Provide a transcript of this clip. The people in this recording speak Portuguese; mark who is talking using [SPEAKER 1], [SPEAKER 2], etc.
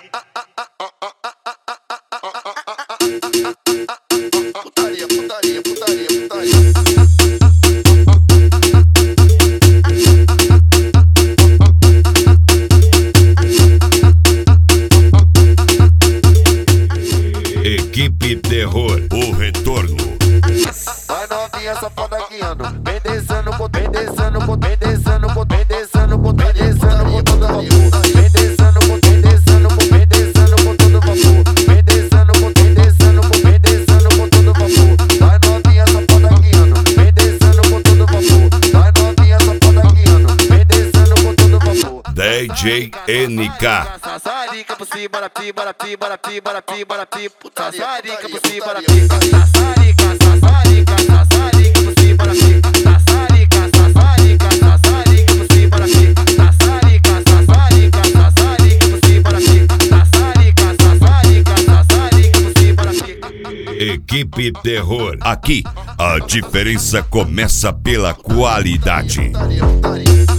[SPEAKER 1] Putaria, putaria, putaria, putaria.
[SPEAKER 2] Equipe Terror, o retorno.
[SPEAKER 1] Vai novinha safada guiando, vem descendo, vem descendo, vem descendo, vem descendo, vem descendo com todo vapor. Vem descendo, vem descendo, vem descendo com todo vapor. Vem descendo, vem descendo, vem descendo com todo vapor. Vai novinha safada guiando, vem descendo com todo vapor. Vai novinha safada guiando, vem descendo com todo vapor.
[SPEAKER 2] DJ NK.
[SPEAKER 1] Sassarica por cima, bora pi, bora pi, bora pi, bora pi, bora pi. Sassarica por cima, bora pi. Sassarica, sassarica, sassarica por cima, bora pi. Sassarica, sassarica, sassarica por cima, bora pi. Sassarica, sassarica, sassarica por cima, bora pi. Sassarica, sassarica, sassarica por cima, bora pi.
[SPEAKER 2] Equipe Terror. Aqui, a diferença começa pela qualidade.
[SPEAKER 1] Putaria, putaria.